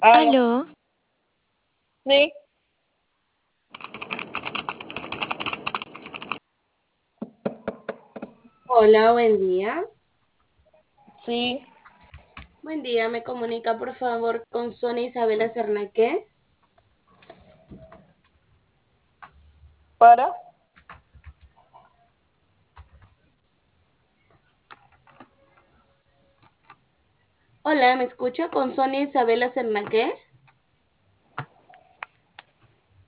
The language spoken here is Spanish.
Aló, Aló, sí, Hola, buen día. sí, Buen día, me comunica por favor con Sonia Isabela Cernaque. para. Hola, ¿me escucha con Sonia Isabela Cernaque?